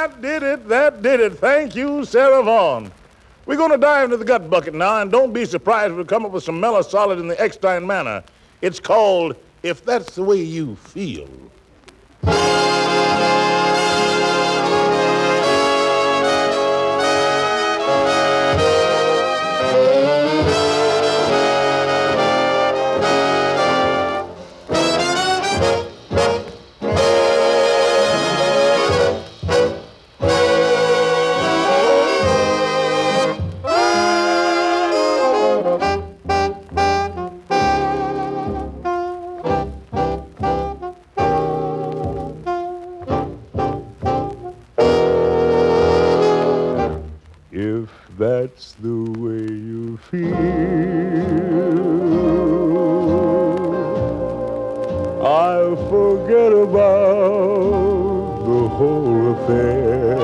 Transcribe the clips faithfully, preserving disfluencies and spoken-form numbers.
That did it. That did it. Thank you, Sarah Vaughan. We're going to dive into the gut bucket now, and don't be surprised if we come up with some mellow solid in the Eckstein manner. It's called If That's the Way You Feel. If that's the way you feel, I'll forget about the whole affair.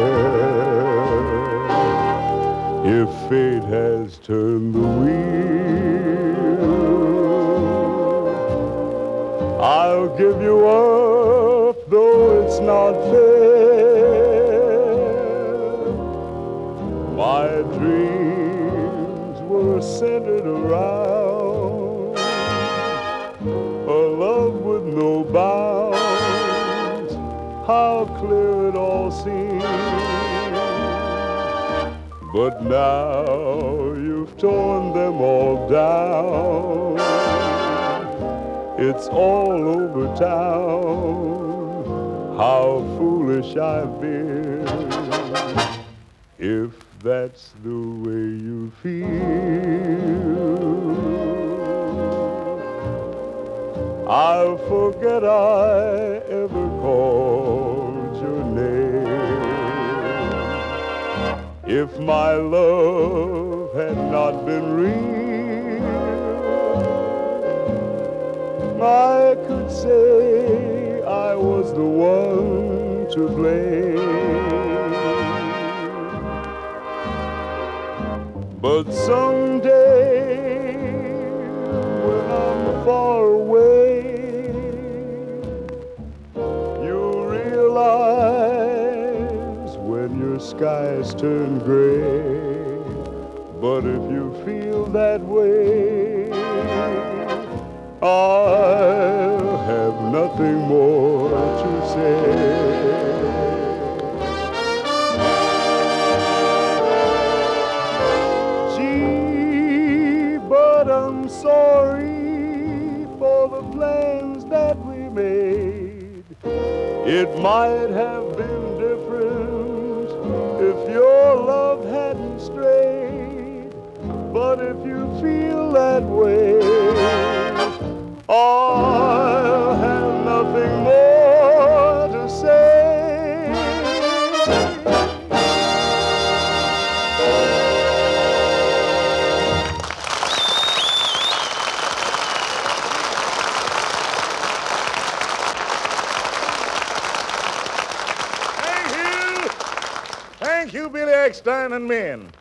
If fate has turned the wheel, I'll give you up, though it's not fair. My dreams were centered around a love with no bounds. How clear it all seems. But now you've torn them all down. It's all over town. How foolish I've been. If that's the way you feel, I'll forget I ever called your name. If my love had not been real, I could say I was the one to blame. But someday, when I'm far away, you'll realize when your skies turn gray. But if you feel that way, I'll have nothing more to say. But I'm sorry for the plans that we made. It might have been different if your love hadn't strayed. But if you feel that way, I'll have nothing more to say. Thank you, Billy Eckstein and men.